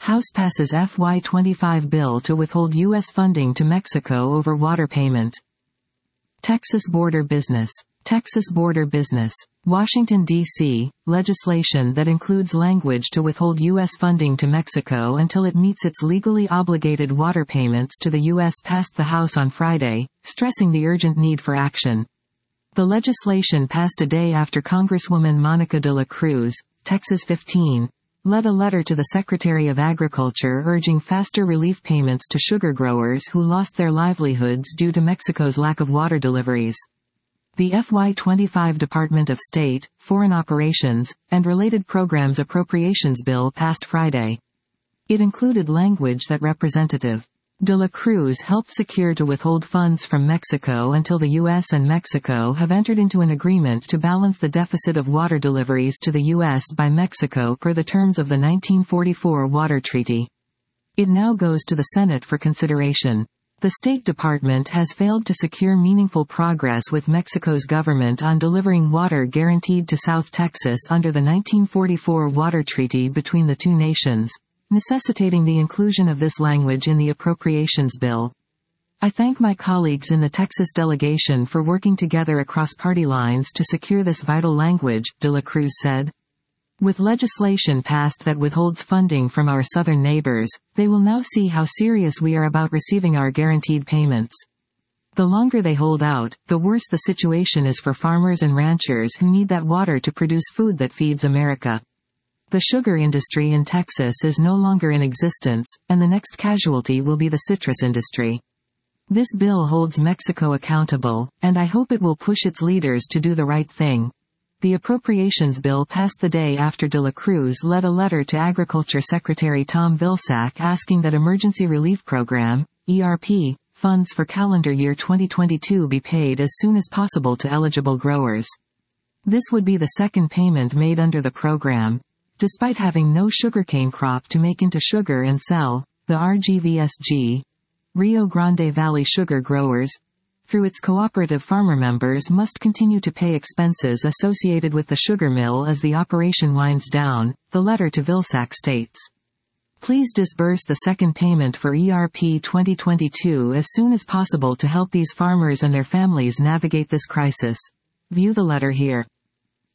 House passes FY25 bill to withhold U.S. funding to Mexico over water payment. Texas border business. Texas border business. Washington, D.C., legislation that includes language to withhold U.S. funding to Mexico until it meets its legally obligated water payments to the U.S. passed the House on Friday, stressing the urgent need for action. The legislation passed a day after Congresswoman Monica de la Cruz, Texas 15, led a letter to the Secretary of Agriculture urging faster relief payments to sugar growers who lost their livelihoods due to Mexico's lack of water deliveries. The FY25 Department of State, Foreign Operations, and Related Programs Appropriations Bill passed Friday. It included language that Representative de la Cruz helped secure to withhold funds from Mexico until the U.S. and Mexico have entered into an agreement to balance the deficit of water deliveries to the U.S. by Mexico per the terms of the 1944 Water Treaty. It now goes to the Senate for consideration. The State Department has failed to secure meaningful progress with Mexico's government on delivering water guaranteed to South Texas under the 1944 Water Treaty between the two nations, necessitating the inclusion of this language in the appropriations bill. I thank my colleagues in the Texas delegation for working together across party lines to secure this vital language, de la Cruz said. With legislation passed that withholds funding from our southern neighbors, they will now see how serious we are about receiving our guaranteed payments. The longer they hold out, the worse the situation is for farmers and ranchers who need that water to produce food that feeds America. The sugar industry in Texas is no longer in existence, and the next casualty will be the citrus industry. This bill holds Mexico accountable, and I hope it will push its leaders to do the right thing. The appropriations bill passed the day after de la Cruz led a letter to Agriculture Secretary Tom Vilsack asking that Emergency Relief Program, ERP, funds for calendar year 2022 be paid as soon as possible to eligible growers. This would be the second payment made under the program. Despite having no sugarcane crop to make into sugar and sell, the RGVSG, Rio Grande Valley Sugar Growers, through its cooperative farmer members must continue to pay expenses associated with the sugar mill as the operation winds down, the letter to Vilsack states. Please disburse the second payment for ERP 2022 as soon as possible to help these farmers and their families navigate this crisis. View the letter here.